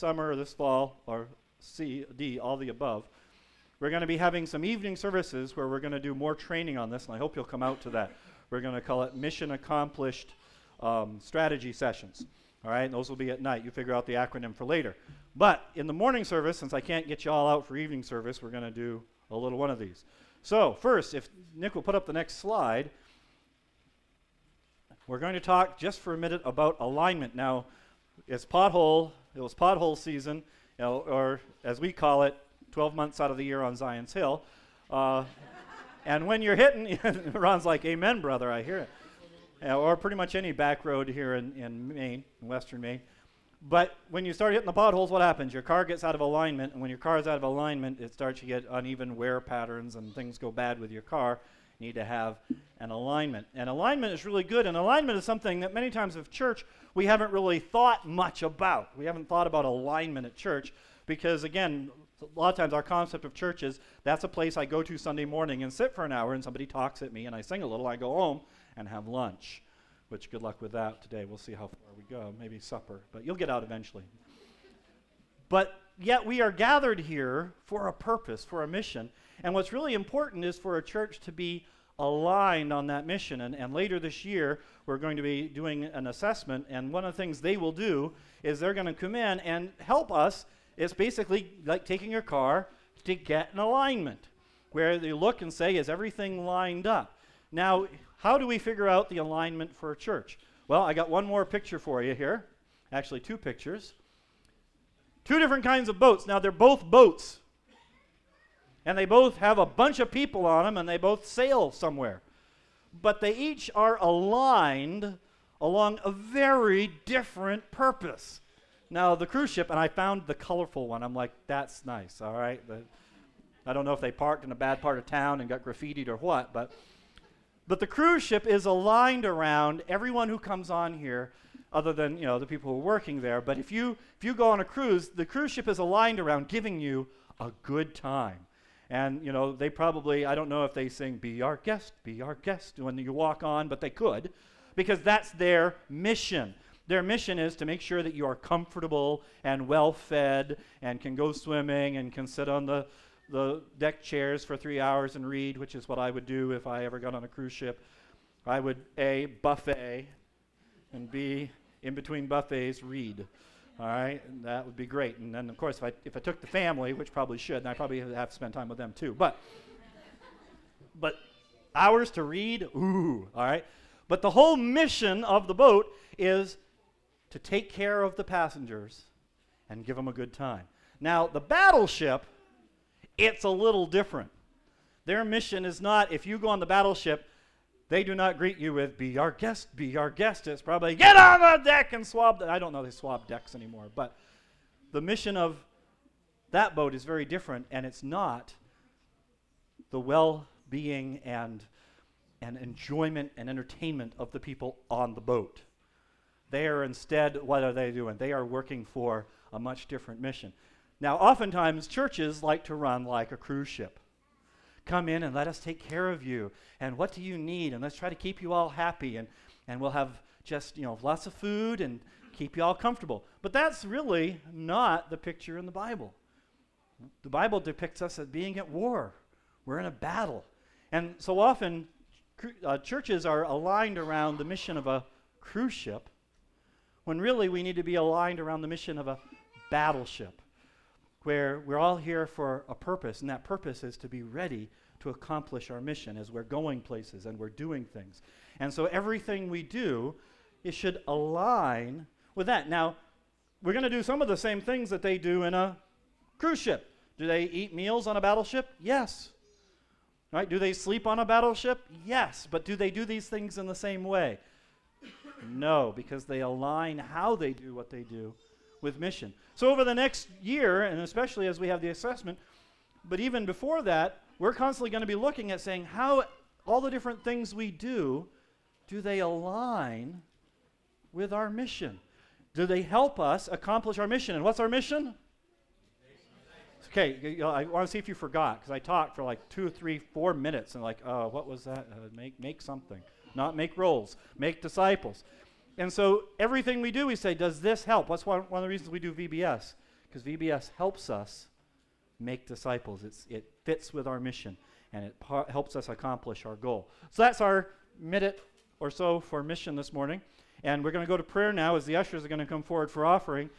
summer or this fall, or C, D, all the above, we're going to be having some evening services where we're going to do more training on this, and I hope you'll come out to that. We're going to call it Mission Accomplished Strategy Sessions. All right, and those will be at night. You figure out the acronym for later. But in the morning service, since I can't get you all out for evening service, we're going to do a little one of these. So first, if Nick will put up the next slide, we're going to talk just for a minute about alignment. Now, it was pothole season, or as we call it, 12 months out of the year on Zion's Hill. And when you're hitting, Ron's like, amen, brother, I hear it. Or pretty much any back road here in Maine, in western Maine. But when you start hitting the potholes, what happens? Your car gets out of alignment, and when your car is out of alignment, it starts to get uneven wear patterns, and things go bad with your car. You need to have an alignment. And alignment is really good, and alignment is something that many times of church we haven't really thought much about. We haven't thought about alignment at church because, again, a lot of times our concept of church is that's a place I go to Sunday morning and sit for an hour, and somebody talks at me, and I sing a little, I go home and have lunch, which good luck with that today. We'll see how far we go, maybe supper, but you'll get out eventually. But yet we are gathered here for a purpose, for a mission, and what's really important is for a church to be aligned on that mission, and later this year we're going to be doing an assessment, and one of the things they will do is they're going to come in and help us. It's basically like taking your car to get an alignment, where they look and say, is everything lined up? Now, how do we figure out the alignment for a church? Well, I got one more picture for you here. Actually, two pictures. Two different kinds of boats. Now, they're both boats. And they both have a bunch of people on them, and they both sail somewhere. But they each are aligned along a very different purpose. Now, the cruise ship, and I found the colorful one. I'm like, that's nice, all right? I don't know if they parked in a bad part of town and got graffitied or what, but the cruise ship is aligned around everyone who comes on here, other than, the people who are working there. But if you go on a cruise, the cruise ship is aligned around giving you a good time. And, they probably, I don't know if they sing, be our guest, when you walk on, but they could, because that's their mission. Their mission is to make sure that you are comfortable and well-fed and can go swimming and can sit on the deck chairs for 3 hours and read, which is what I would do if I ever got on a cruise ship. I would, A, buffet, and B, in between buffets, read. All right, and that would be great. And then, of course, if I took the family, which probably should, and I probably have to spend time with them too. But hours to read, ooh, all right. But the whole mission of the boat is to take care of the passengers and give them a good time. Now, the battleship, it's a little different. Their mission is not, if you go on the battleship, they do not greet you with, be our guest, be our guest. It's probably, get on the deck and swab. I don't know they swab decks anymore, but the mission of that boat is very different, and it's not the well-being and enjoyment and entertainment of the people on the boat. They are instead, what are they doing? They are working for a much different mission. Now, oftentimes, churches like to run like a cruise ship. Come in and let us take care of you. And what do you need? And let's try to keep you all happy. And we'll have just, lots of food and keep you all comfortable. But that's really not the picture in the Bible. The Bible depicts us as being at war. We're in a battle. And so often, churches are aligned around the mission of a cruise ship, when really we need to be aligned around the mission of a battleship, where we're all here for a purpose, and that purpose is to be ready to accomplish our mission as we're going places and we're doing things. And so everything we do, it should align with that. Now, we're going to do some of the same things that they do in a cruise ship. Do they eat meals on a battleship? Yes. Right? Do they sleep on a battleship? Yes. But do they do these things in the same way? No, because they align how they do what they do with mission. So over the next year, and especially as we have the assessment, but even before that, we're constantly going to be looking at saying how all the different things we do they align with our mission? Do they help us accomplish our mission? And what's our mission? Okay, I want to see if you forgot, because I talked for like 2, 3, 4 minutes, and what was that? Make something. Not make roles, make disciples. And so everything we do, we say, does this help? That's one of the reasons we do VBS. because VBS helps us make disciples. It fits with our mission, and it helps us accomplish our goal. So that's our minute or so for mission this morning. And we're going to go to prayer now as the ushers are going to come forward for offering.